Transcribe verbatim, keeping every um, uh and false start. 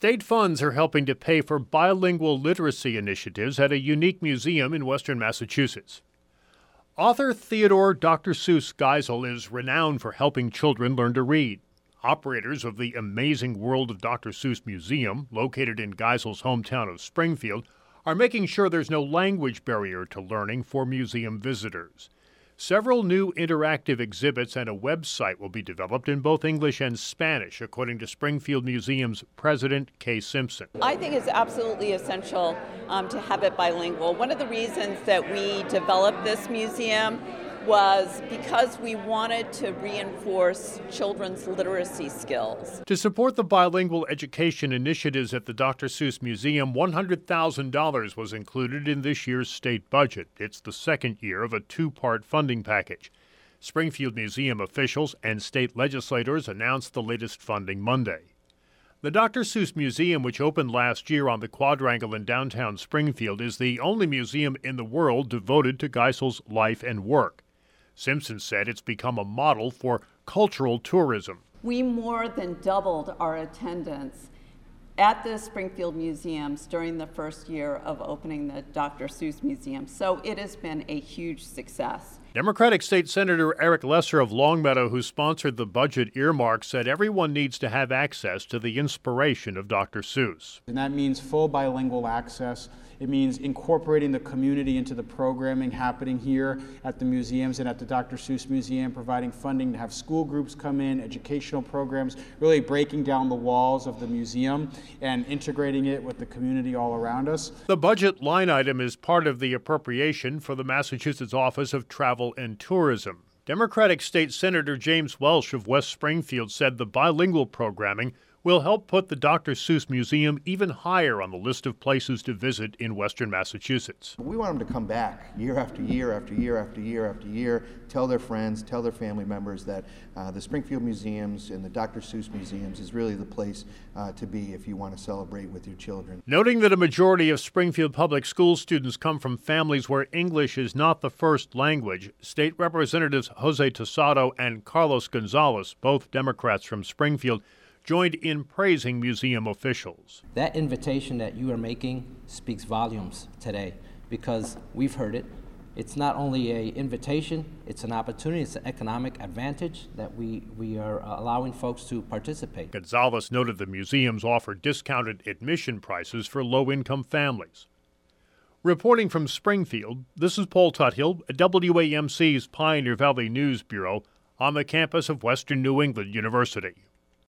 State funds are helping to pay for bilingual literacy initiatives at a unique museum in western Massachusetts. Author Theodore Doctor Seuss Geisel is renowned for helping children learn to read. Operators of the Amazing World of Doctor Seuss Museum, located in Geisel's hometown of Springfield, are making sure there's no language barrier to learning for museum visitors. Several new interactive exhibits and a website will be developed in both English and Spanish, according to Springfield Museum's president, Kay Simpson. I think it's absolutely essential um, to have it bilingual. One of the reasons that we developed this museum was because we wanted to reinforce children's literacy skills. To support the bilingual education initiatives at the Doctor Seuss Museum, one hundred thousand dollars was included in this year's state budget. It's the second year of a two-part funding package. Springfield Museum officials and state legislators announced the latest funding Monday. The Doctor Seuss Museum, which opened last year on the Quadrangle in downtown Springfield, is the only museum in the world devoted to Geisel's life and work. Simpson said it's become a model for cultural tourism. We more than doubled our attendance at the Springfield museums during the first year of opening the Doctor Seuss Museum, so it has been a huge success. Democratic State Senator Eric Lesser of Longmeadow, who sponsored the budget earmark, said everyone needs to have access to the inspiration of Doctor Seuss. And that means full bilingual access. It means incorporating the community into the programming happening here at the museums and at the Doctor Seuss Museum, providing funding to have school groups come in, educational programs, really breaking down the walls of the museum and integrating it with the community all around us. The budget line item is part of the appropriation for the Massachusetts Office of Travel and Tourism. Democratic State Senator James Welsh of West Springfield said the bilingual programming will help put the Doctor Seuss Museum even higher on the list of places to visit in western Massachusetts. We want them to come back year after year after year after year after year, tell their friends, tell their family members that uh, the Springfield Museums and the Doctor Seuss Museums is really the place uh, to be if you want to celebrate with your children. Noting that a majority of Springfield Public School students come from families where English is not the first language, State Representatives Jose Tosado and Carlos Gonzalez, both Democrats from Springfield, joined in praising museum officials. That invitation that you are making speaks volumes today because we've heard it. It's not only an invitation, it's an opportunity, it's an economic advantage that we, we are allowing folks to participate. Gonzalez noted the museums offer discounted admission prices for low-income families. Reporting from Springfield, this is Paul Tuthill, W A M C's Pioneer Valley News Bureau, on the campus of Western New England University.